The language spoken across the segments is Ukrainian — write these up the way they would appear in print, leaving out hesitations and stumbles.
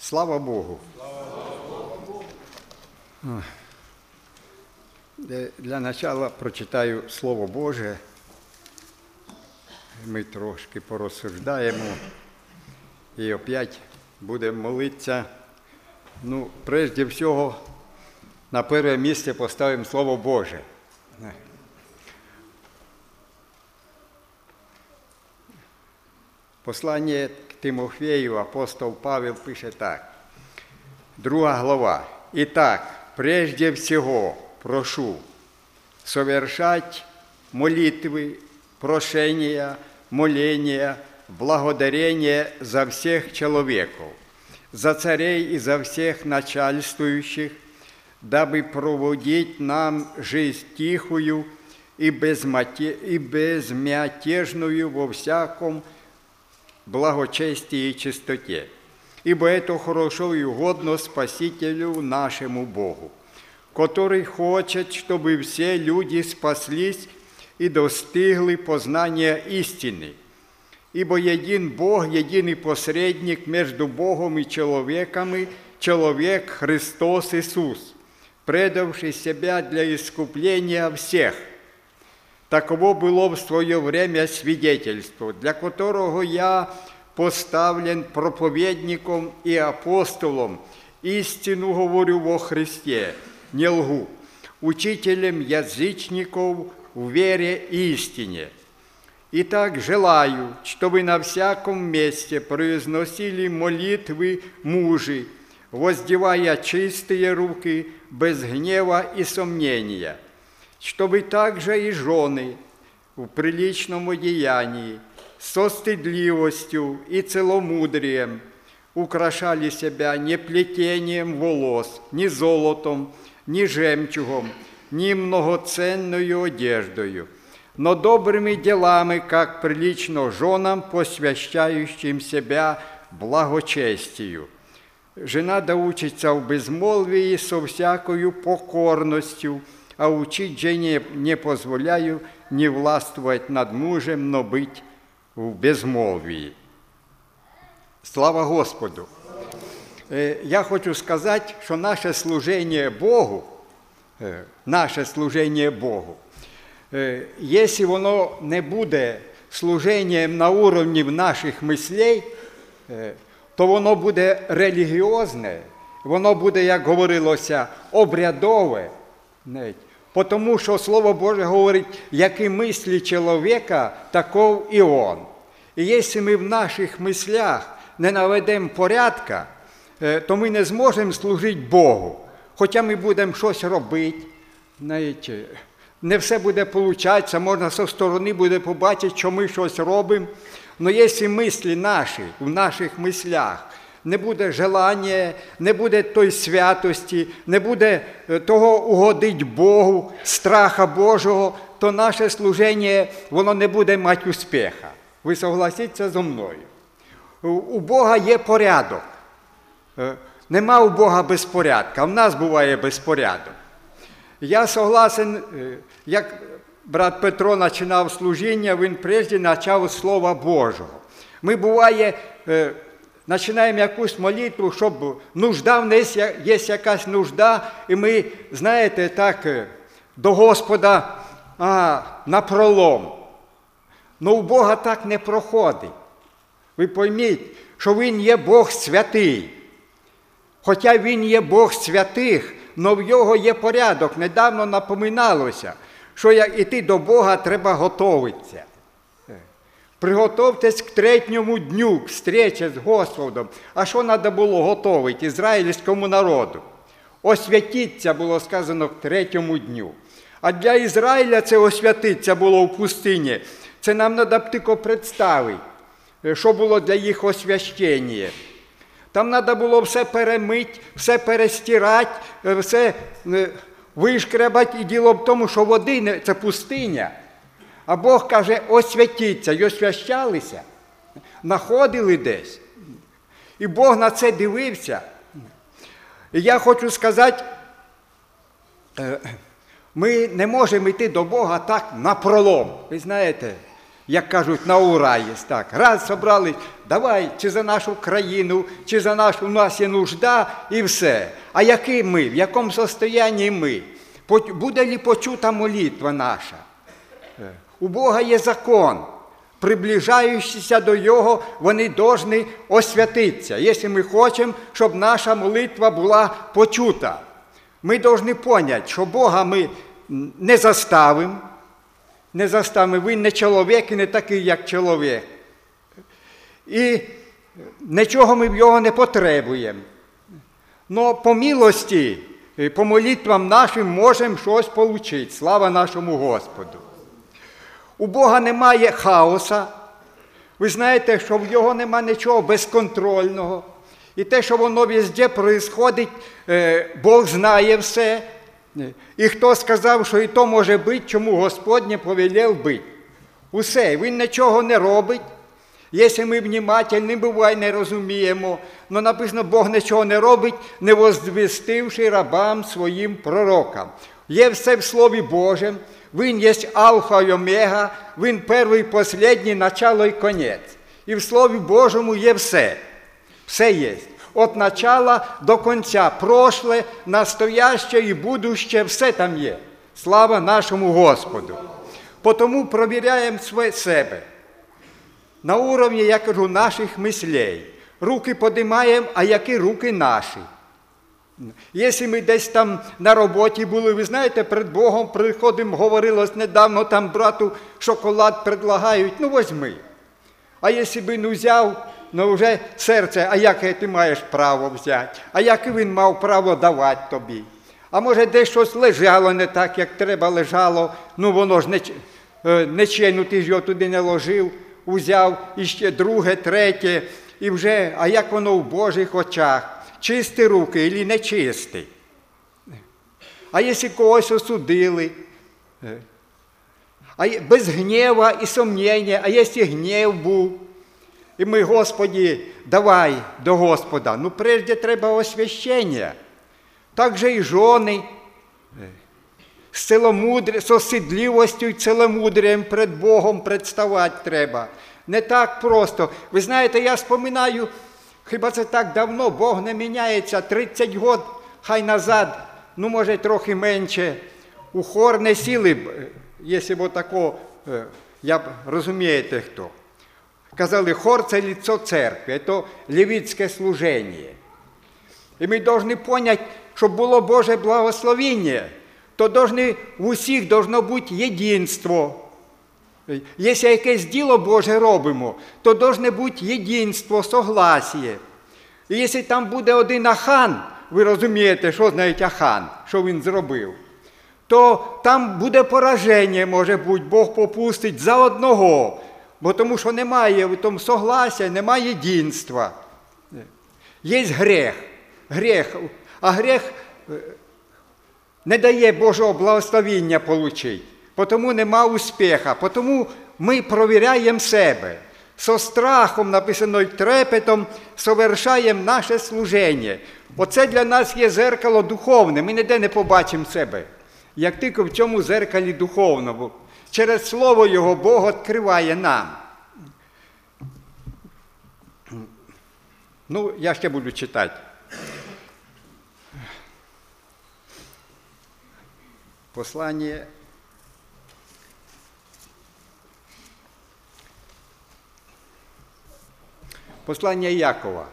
Слава Богу! Для начала прочитаю Слово Боже. Ми трошки порозсуждаємо і опять будемо молитися. Прежде всього, на перше місце поставимо Слово Боже. Послання к Тимофею апостол Павел пише так. 2 глава. «Итак, прежде всего прошу совершать молитвы, прошения, моления, благодарения за всех человеков, за царей и за всех начальствующих, дабы проводить нам жизнь тихую и безмятежную во всяком благочестии и чистоте. Ибо это хорошо и угодно Спасителю нашему Богу, который хочет, чтобы все люди спаслись и достигли познания истины. Ибо един Бог, единый посредник между Богом и человеками, человек Христос Иисус, предавший себя для искупления всех. Таково было в свое время свидетельство, для которого я поставлен проповедником и апостолом, истину говорю во Христе, не лгу, учителем язычников в вере и истине. Итак, желаю, чтобы на всяком месте произносили молитвы мужи, воздевая чистые руки, без гнева и сомнения, чтобы также и жены в приличном одеянии, со стыдливостью и целомудрием украшали себя не плетением волос, ни золотом, ни жемчугом, ни многоценною одеждою, но добрыми делами, как прилично женам, посвящающим себя благочестию. Жена да учится в безмолвии со всякою покорностью, а учить жене не позволяю не властвовать над мужем, но быть в безмолвии. Слава Господу! Я хочу сказати, що наше служение Богу, якщо воно не буде служенням на уровні наших мислей, то воно буде релігіозне, воно буде, як говорилося, обрядове. Тому що Слово Боже говорить, які мислі чоловіка, таков і он. І якщо ми в наших мислях не наведемо порядка, то ми не зможемо служити Богу. Хоча ми будемо щось робити, не все буде получатися, можна зі сторони буде побачити, що ми щось робимо. Але якщо мислі наші, в наших мислях, не буде желання, не буде той святості, не буде того угодить Богу, страха Божого, то наше служення, воно не буде мати успіха. Ви согласіться зі мною? У Бога є порядок. Нема у Бога безпорядка, а в нас буває безпорядок. Я согласен, як брат Петро починав служіння, він прежде почав з Слова Божого. Ми буває, починаємо якусь молитву, щоб нужда в нас, є якась нужда, і ми, знаєте, так, до Господа напролом. Но у Бога так не проходить. Ви пойміть, що Він є Бог святий. Хоча Він є Бог святих, но в Його є порядок. Недавно напоминалося, що як іти до Бога, треба готуватися. Приготовтесь к третьому дню, к встрече з Господом. А що треба було готувати ізраїльському народу? Освятіться, було сказано, к третьому дню. А для Ізраїля це освятиться було в пустині. Це нам треба тільки представити, що було для їх освящення. Там треба було все перемити, все перестирати, все вишкребати. І діло в тому, що води – це пустиня. А Бог каже, освятіться, і освящалися, знаходили десь. І Бог на це дивився. І я хочу сказати, ми не можемо йти до Бога так напролом. Ви знаєте, як кажуть, на ура є. Так, раз собрались, давай, чи за нашу країну, чи за нашу, у нас є нужда, і все. А який ми, в якому состоянні ми? Буде ли почута молитва наша? У Бога є закон. Приближаючися до Його, вони повинні освятитися, якщо ми хочемо, щоб наша молитва була почута. Ми повинні зрозуміти, що Бога ми не заставимо, він не чоловік і не такий, як чоловік. І нічого ми в Його не потребуємо. Но по милості, по молитвам нашим можемо щось отримати. Слава нашому Господу. У Бога немає хаоса. Ви знаєте, що в Його немає нічого безконтрольного. І те, що воно везде відбувається, Бог знає все. І хто сказав, що і то може бути, чому Господь не повелів бути. Усе, Він нічого не робить. Якщо ми внимательні, буває, не розуміємо. Але написано, Бог нічого не робить, не возвістивши рабам своїм пророкам. Є все в Слові Божому. Він є Алфа і Омега, Він перший, останній, начало і кінець. І в Слові Божому є все. Все є. От начала до кінця. Прошле, настояще і будуще, все там є. Слава нашому Господу. Тому провіряємо себе. На уровні, я кажу, наших мислей. Руки підіймаємо, а які руки наші? Якщо ми десь там на роботі були, ви знаєте, перед Богом приходимо, говорилось недавно, там брату шоколад предлагають, ну возьми. А якщо б не взяв, ну вже серце, а яке ти маєш право взяти? А яке він мав право давати тобі? А може десь щось лежало не так, як треба лежало, ну воно ж нечайно, ти ж його туди не ложив, узяв іще друге, третє, і вже, а як воно в Божих очах? Чисті руки або не чисті. А якщо когось осудили, а без гнєва і сумніння, а якщо гнів був, і ми, Господи, давай до Господа, ну прежде треба освящення. Так же і жони, з осидливостю і ціломудрієм перед Богом представати треба. Не так просто. Ви знаєте, я споминаю, хіба це так давно, Бог не міняється, 30 років, хай назад, ну може трохи менше, у хор не сіли, якщо б тако, я розумієте хто. Казали, хор – це лицо церкви, це левітське служення. І ми повинні зрозуміти, щоб було Боже благословення, то в усіх должно бути єдинство. Якщо якесь діло Боже робимо, то повинно бути єдинство, согласие. І якщо там буде один ахан, ви розумієте, що значить ахан, що він зробив, то там буде пораження, може бути, Бог попустить за одного, бо тому що немає в тому согласия, немає єдинства. Є гріх, а гріх не дає Божого благословення отримати. Тому нема успіху, тому ми провіряємо себе. Со страхом, написано, і трепетом совершаємо наше служення. Оце для нас є зеркало духовне, ми ніде не побачимо себе. Як тільки в цьому зеркалі духовному. Через Слово Його Бог відкриває нам. Ну, я ще буду читати. Послання Якова.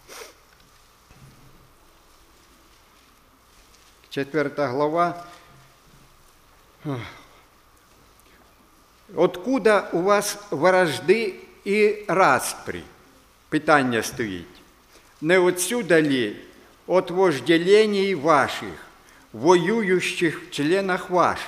4 глава. Откуда у вас вражди і распри? Питання стоїть. Не отсюда ли от вожделений ваших, воюющих в членах ваших?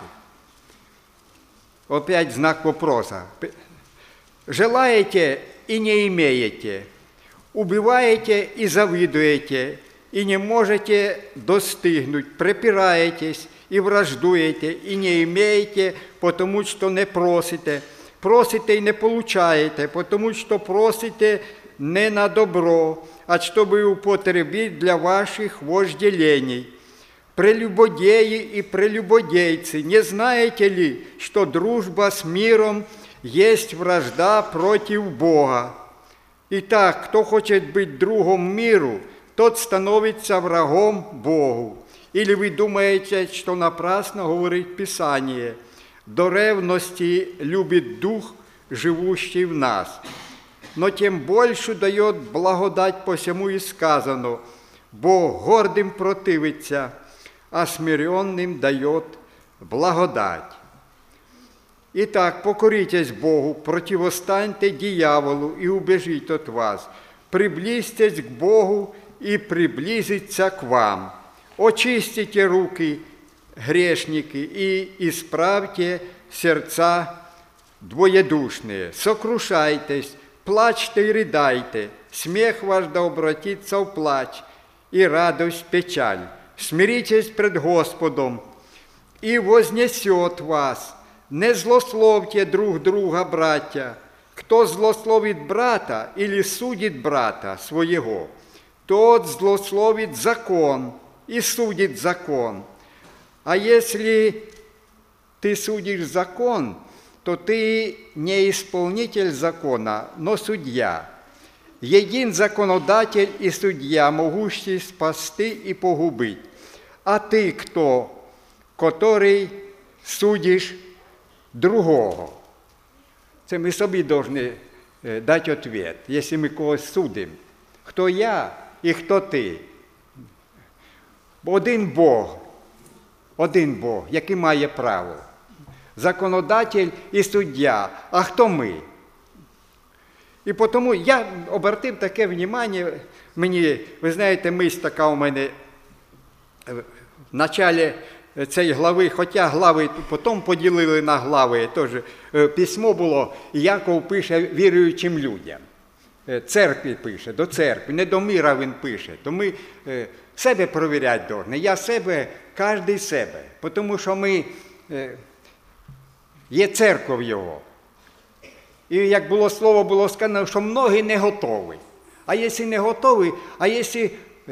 Опять знак вопроса. Желаете и не имеете, убиваете и завидуете, и не можете достигнуть, препираетесь и враждуете, и не имеете, потому что не просите. Просите и не получаете, потому что просите не на добро, а чтобы употребить для ваших вожделений. Прелюбодеи и прелюбодейцы, не знаете ли, что дружба с миром есть вражда против Бога. Итак, кто хочет быть другом миру, тот становится врагом Богу. Или вы думаете, что напрасно говорит Писание: до ревности любит Дух, живущий в нас. Но тем больше дает благодать, посему и сказано: Бог гордым противится, а смиренным дает благодать. Итак, покоритесь Богу, противостаньте дьяволу и убежит от вас. Приблизьтесь к Богу и приблизится к вам. Очистите руки, грешники, и исправьте сердца двоедушные. Сокрушайтесь, плачьте и рыдайте. Смех ваш да обратится в плач, и радость в печаль. Смиритесь пред Господом, и вознесет вас. Не злословьте друг друга, братья. Кто злословит брата или судит брата своего, тот злословит закон и судит закон. А если ты судишь закон, то ты не исполнитель закона, но судья. Един законодатель и судья, могущий спасти и погубить. А ты кто, который судиш другого? Це ми собі повинні дати відповідь, якщо ми когось судимо. Хто я і хто ти? Один Бог, який має право. Законодатель і суддя. А хто ми? І тому я обратив таке увагу, мені, ви знаєте, мисль така у мене в началі цієї глави, хоча глави потім поділили на глави, теж письмо було, Яков пише віруючим людям. Церкві пише, до церкви, не до мира він пише. То ми себе перевіряти повинні. Я себе, кожен себе. Тому що ми є церква його. І як слово було сказано, що многі не готові. А якщо не готові, а якщо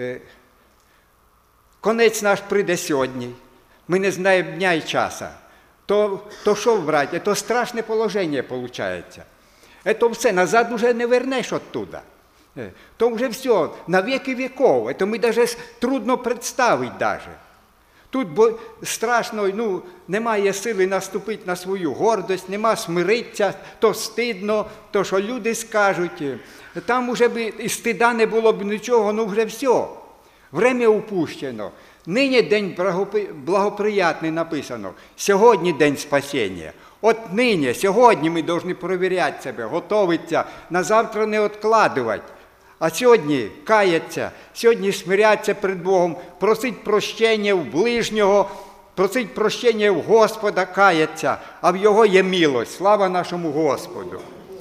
конець наш прийде сьогодні, ми не знаємо дня і часу, то що, браття, то страшне положення виходить. Це все, назад вже не вернеш оттуда. То вже все, на віки віков. Це ми навіть трудно представити даже. Тут страшно, немає сили наступити на свою гордость, нема смиритися, то стидно, то що люди скажуть. Там вже б і стида не було б нічого, вже все. Время упущено. Нині день благоприятний написано. Сьогодні день спасіння. От нині, сьогодні ми повинні перевіряти себе, готуватися, на завтра не відкладувати. А сьогодні каятися, сьогодні смирятися перед Богом, просить прощення в ближнього, просить прощення в Господа, каятися, а в Його є милость. Слава нашому Господу.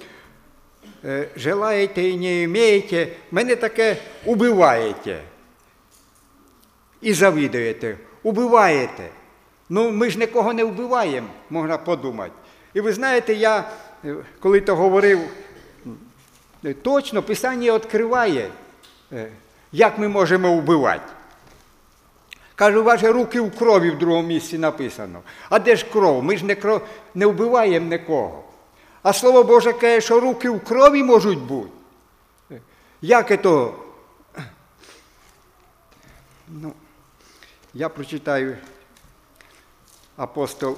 Желаєте і не маєте, мене таке убиваєте. І завидуєте, убиваєте. Ми ж нікого не вбиваємо, можна подумати. І ви знаєте, я, коли то говорив, точно Писання відкриває, як ми можемо вбивати. Каже, у вас же руки в крові в другому місці написано. А де ж кров? Ми ж не вбиваємо нікого. А Слово Боже каже, що руки в крові можуть бути. Як це? Я прочитаю апостол.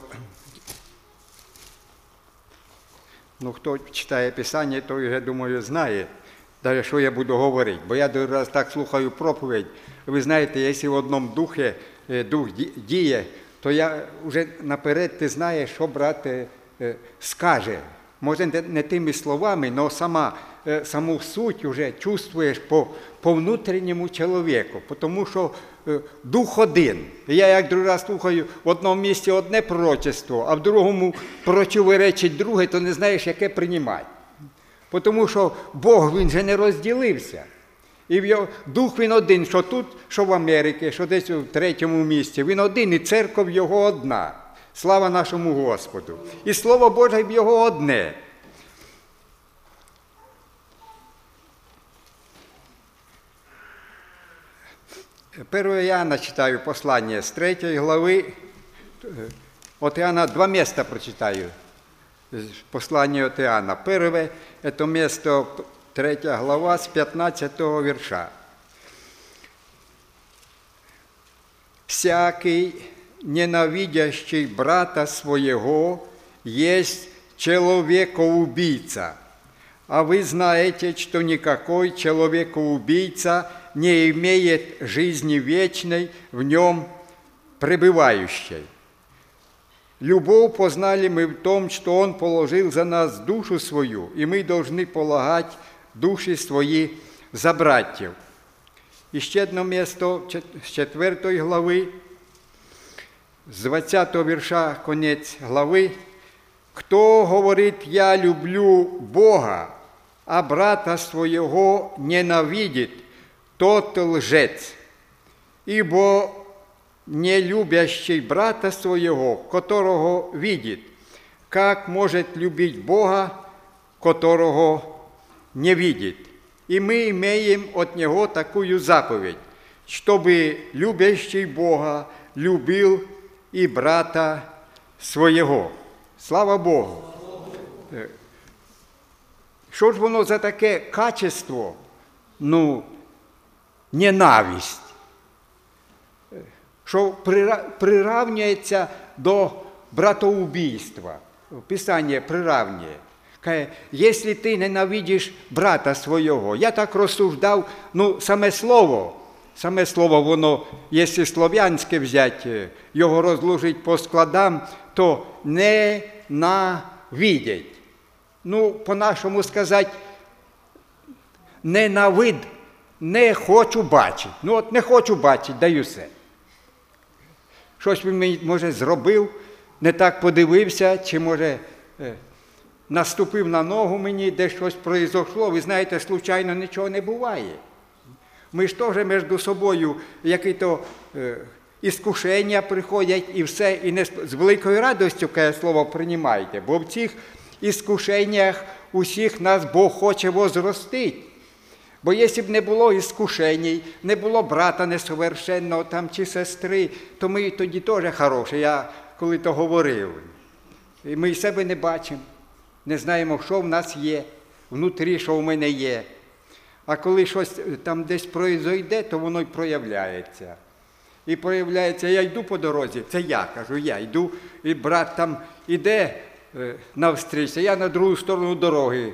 Хто читає Писання, той вже, думаю, знає, навіть, що я буду говорити. Бо я один раз так слухаю проповідь. Ви знаєте, якщо в одному духі дух діє, то я вже наперед ти знаєш, що брат скаже. Може, не тими словами, але саму суть вже чувствуєш по внутрішньому чоловіку. Тому що дух один. Я як другий раз слухаю, в одному місці одне пророчество, а в другому противоречить друге, то не знаєш, яке приймати. Тому що Бог, Він же не розділився. І дух Він один, що тут, що в Америці, що десь в третьому місці. Він один, і церква Його одна. Слава нашому Господу. І Слово Боже в Його одне. Перше Іоанна читаю послання з 3 глави. От Іоанна 2 місця прочитаю. послання от Іоанна. Перше, це місто 3 глава з 15 вірша. «Всякий, ненавидящий брата своего, есть человекоубийца. А вы знаете, что никакой человекоубийца не имеет жизни вечной в нем пребывающей. Любовь познали мы в том, что Он положил за нас душу свою, и мы должны полагать душі свої за братів». І ще одне місто з 4 глави, з 20 вірша, кінець глави. «Хто говорить, я люблю Бога, а брата своего ненавидит, тот лжец. Ибо не любящий брата своего, которого видит, как может любить Бога, которого не видит? И мы имеем от Него такую заповедь, чтобы любящий Бога любил и брата своего». Слава Богу! Що ж воно за таке качество? Ненависть. Що приравнюється до братоубійства. Писання приравнює. Каже, якщо ти ненавидиш брата свого, я так розсуждав, саме слово, воно, якщо слов'янське взяти, його розложити по складам, то ненавидять. По-нашому сказати, ненавид, не хочу бачити. Не хочу бачити, даю все. Щось він мені, може, зробив, не так подивився, чи, може, наступив на ногу мені, де щось произошло. Ви знаєте, случайно нічого не буває. Ми ж теж між собою які-то іскушення приходять і все, і не з великою радістю, каже слово, приймайте, бо в цих іскушеннях усіх нас Бог хоче возростити. Бо якщо б не було іскушень, не було брата несовершенного там, чи сестри, то ми тоді теж хороші, я коли-то говорив. І ми себе не бачимо, не знаємо, що в нас є, внутрі, що в мене є. А коли щось там десь произойде, то воно й проявляється. І проявляється, я йду по дорозі, це я, кажу, я йду, і брат там іде навстріч, я на другу сторону дороги.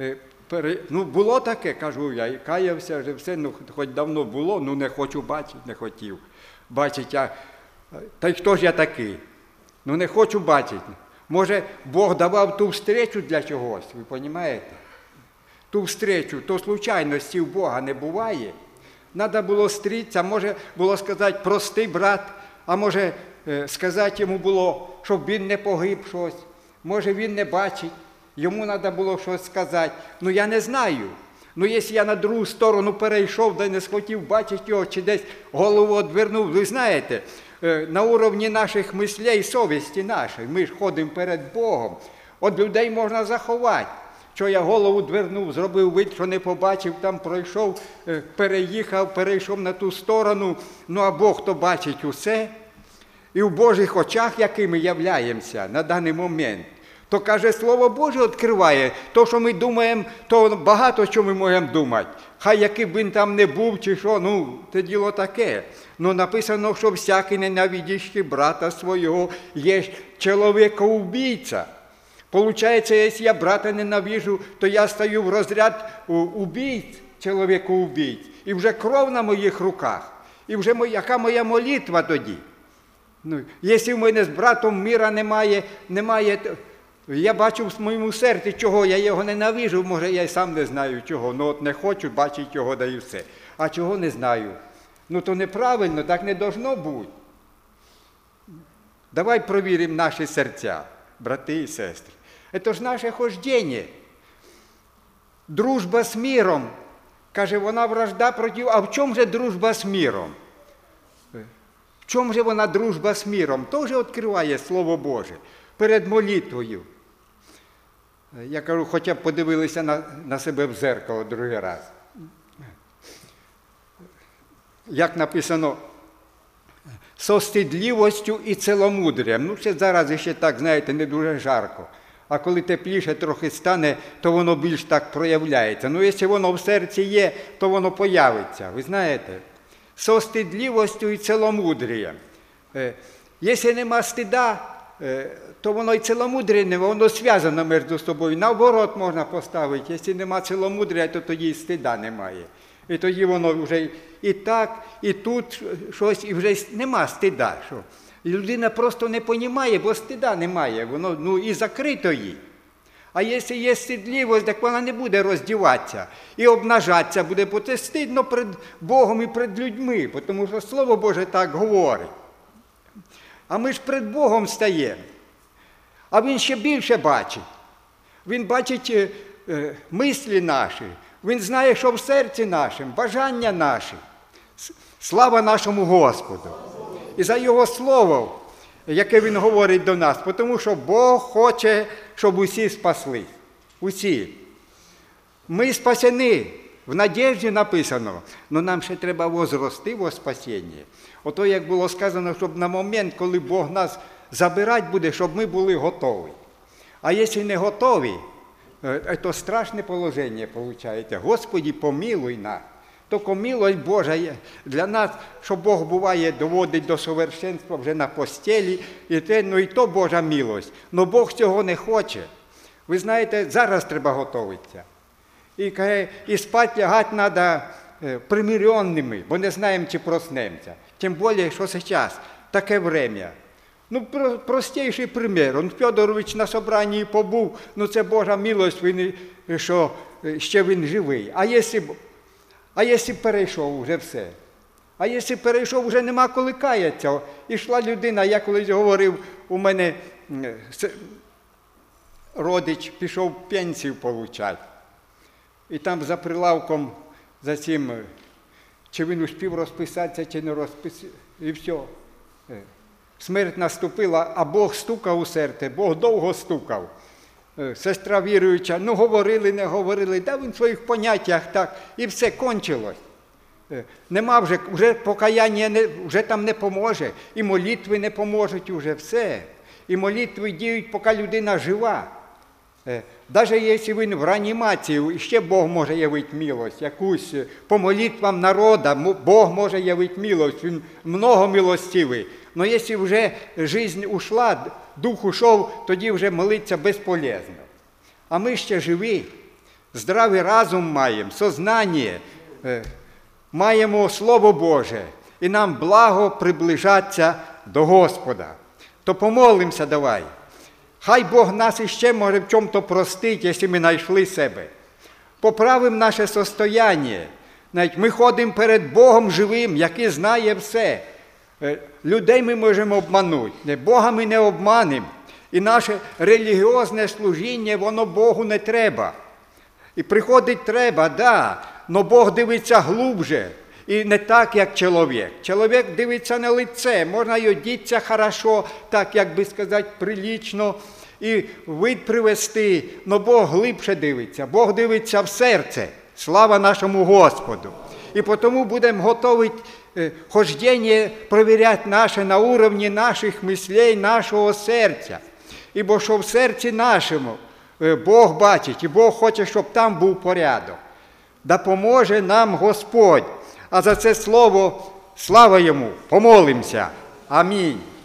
Було таке, кажу, я і каявся, вже все, хоч давно було, не хочу бачити, не хотів. Бачить, та й хто ж я такий? Не хочу бачити. Може, Бог давав ту встречу для чогось, ви розумієте? Ту встречу, то случайності у Бога не буває. Треба було стрітися, може було сказати, прости, брат, а може сказати йому було, щоб він не погиб щось. Може він не бачить, йому треба було щось сказати. Я не знаю. Якщо я на другу сторону перейшов, де не схотів бачити його, чи десь голову відвернув, ви знаєте, на уровні наших мислей, совісті нашої, ми ж ходимо перед Богом, від людей можна заховати. Що я голову двернув, зробив вид, що не побачив, там пройшов, переїхав, перейшов на ту сторону, а Бог то бачить усе. І в Божих очах, якими являємося на даний момент, то, каже, Слово Боже відкриває, то, що ми думаємо, то багато що ми можемо думати. Хай який б він там не був, чи що, це діло таке. Написано, що всякий ненавидящий брата свого є чоловікоубійця. Получається, якщо я брата ненавижу, то я стою в розряд убійць, чоловікоубійць. І вже кров на моїх руках. І вже яка моя молитва тоді? Якщо в мене з братом мира немає, я бачу в моєму серці, чого я його ненавижу, може я й сам не знаю чого, не хочу бачити його, да і все. А чого не знаю? То неправильно, так не должно бути. Давай провіримо наші серця, брати і сестри. Це ж наше хождення. Дружба з миром. Каже, вона вражда проти... А в чому же дружба з миром? В чому же вона дружба з миром? Теж відкриває Слово Боже перед молитвою. Я кажу, хоча б подивилися на себе в зеркало другий раз. Як написано, со стидливостю і ціломудрям. Ще зараз ще так, знаєте, не дуже жарко. А коли тепліше трохи стане, то воно більш так проявляється. Ну, якщо воно в серці є, то воно появиться. Ви знаєте, со стидливостю і ціломудрієм. Якщо нема стида, то воно і ціломудріє не, воно зв'язано між собою. Наоборот можна поставити. Якщо нема ціломудрія, то тоді і стида немає. І тоді воно вже і так, і тут щось, і вже нема стида. Що? І людина просто не розуміє, бо стида немає, воно і закрито їй. А якщо є стидливість, так вона не буде роздіватися і обнажатися буде, бо це стидно перед Богом і перед людьми, тому що Слово Боже так говорить. А ми ж перед Богом стаємо. А Він ще більше бачить. Він бачить мислі наші, Він знає, що в серці нашому, бажання наші. Слава нашому Господу! І за Його Слово, яке Він говорить до нас, тому що Бог хоче, щоб усі спаслись. Усі. Ми спасені. В надежді написано, але нам ще треба возрости во спасінні. Ото, як було сказано, щоб на момент, коли Бог нас забирати буде, щоб ми були готові. А якщо не готові, то страшне положення виходить. Господи, помилуй нас. Тільки милость Божа є для нас, що Бог буває, доводить до совершенства вже на постелі, і то Божа милость. Но Бог цього не хоче. Ви знаєте, зараз треба готуватися. І спати лягати треба примиренними, бо не знаємо, чи проснемося. Тим більше, що зараз таке время. Ну, простіший примір. Федорович на собранні побув, це Божа милость, що ще він живий. А якщо перейшов вже все? А якщо перейшов, вже нема коли каятися. Ішла людина, я колись говорив, у мене родич пішов пенсію получати. І там за прилавком, за цим, чи він успів розписатися, чи не розписався, і все. Смерть наступила, а Бог стукав у серце, Бог довго стукав. Сестра віруюча, говорили, не говорили, він в своїх поняттях так, і все, кончилось. Нема вже покаяння вже там не поможе, і молитви не поможуть вже, все. І молитви діють, поки людина жива. Навіть якщо він в реанімації, ще Бог може явити милость, якусь по молитвам народу, Бог може явити милость, Він много милостивий. Але якщо вже життя ушла, дух ушов, тоді вже молитися безполезно. А ми ще живі, здравий разум маємо, сознання, маємо Слово Боже, і нам благо приближатися до Господа. То помолимося давай. Хай Бог нас іще може в чому-то простить, якщо ми знайшли себе. Поправимо наше состояння. Ми ходимо перед Богом живим, який знає все. Людей ми можемо обманути, Бога ми не обманемо. І наше релігіозне служіння, воно Богу не треба. І приходить треба, да, але Бог дивиться глубже. І не так, як чоловік. Чоловік дивиться на лице, можна й одітися хорошо, так, як би сказати, прилічно, і вид привести, але Бог глибше дивиться. Бог дивиться в серце. Слава нашому Господу. І тому будемо готові хождення провіряти наше на уровні наших мислей, нашого серця. Ібо що в серці нашому Бог бачить, і Бог хоче, щоб там був порядок. Да поможе нам Господь. А за це слово слава Йому. Помолимося. Амінь.